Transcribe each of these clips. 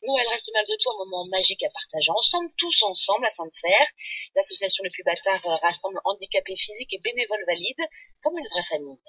Noël reste malgré tout un moment magique à partager ensemble, tous ensemble à Sainte-Fère. L'association Les Plus Bâtards rassemble handicapés physiques et bénévoles valides comme une vraie famille.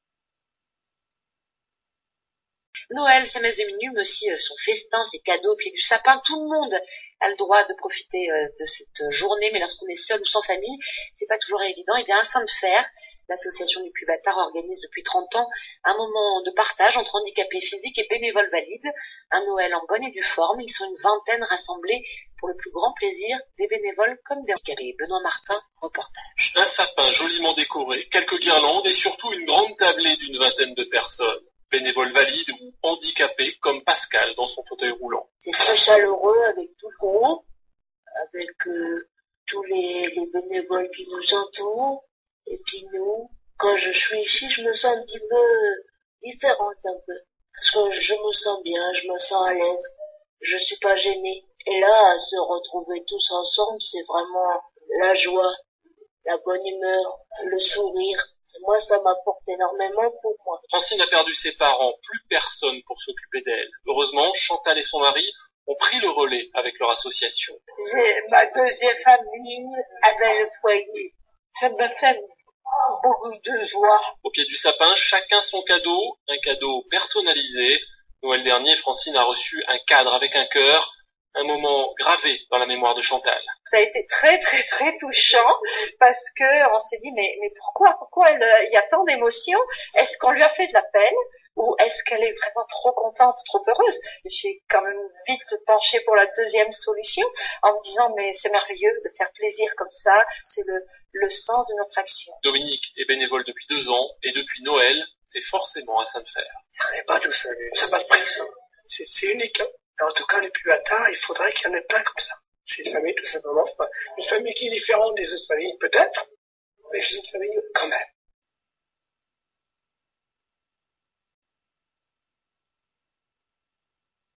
Noël, sa messe de minuit, mais aussi son festin, ses cadeaux au pied du sapin. Tout le monde a le droit de profiter de cette journée, mais lorsqu'on est seul ou sans famille, c'est pas toujours évident. Et bien, à Sainte-Fère, l'association Les Plus Bâtards organise depuis 30 ans un moment de partage entre handicapés physiques et bénévoles valides. Un Noël en bonne et due forme. Ils sont une vingtaine rassemblés pour le plus grand plaisir des bénévoles comme des handicapés. Benoît Martin, reportage. Un sapin joliment décoré, quelques guirlandes et surtout une grande tablée d'une vingtaine de personnes. Bénévoles valides ou handicapés comme Pascal dans son fauteuil roulant. C'est très chaleureux avec tout le groupe, avec tous les bénévoles qui nous entourent. Et puis nous, quand je suis ici, je me sens un petit peu différente un peu. Parce que je me sens bien, je me sens à l'aise, je suis pas gênée. Et là, se retrouver tous ensemble, c'est vraiment la joie, la bonne humeur, le sourire. Moi, ça m'apporte énormément pour moi. Francine a perdu ses parents, plus personne pour s'occuper d'elle. Heureusement, Chantal et son mari ont pris le relais avec leur association. J'ai ma deuxième famille avec le foyer. Ça me fait beaucoup de joie. Au pied du sapin, chacun son cadeau, un cadeau personnalisé. Noël dernier, Francine a reçu un cadre avec un cœur, un moment gravé dans la mémoire de Chantal. Ça a été très très très touchant parce que on s'est dit mais pourquoi il y a tant d'émotions? Est-ce qu'on lui a fait de la peine ou est-ce qu'elle est vraiment trop contente, trop heureuse? J'ai quand même vite penché pour la deuxième solution en me disant mais c'est merveilleux de faire plaisir comme ça, c'est le sens de notre action. Dominique est bénévole depuis 2 ans et depuis Noël, c'est forcément à Sainte-Fère. On n'est pas tout seul, ça n'a pas de prix ça. C'est unique. Hein. En tout cas, les plus bâtards, il faudrait qu'il y en ait plein comme ça. C'est une famille tout simplement. Une famille qui est différente des autres familles peut-être, mais c'est une famille quand même.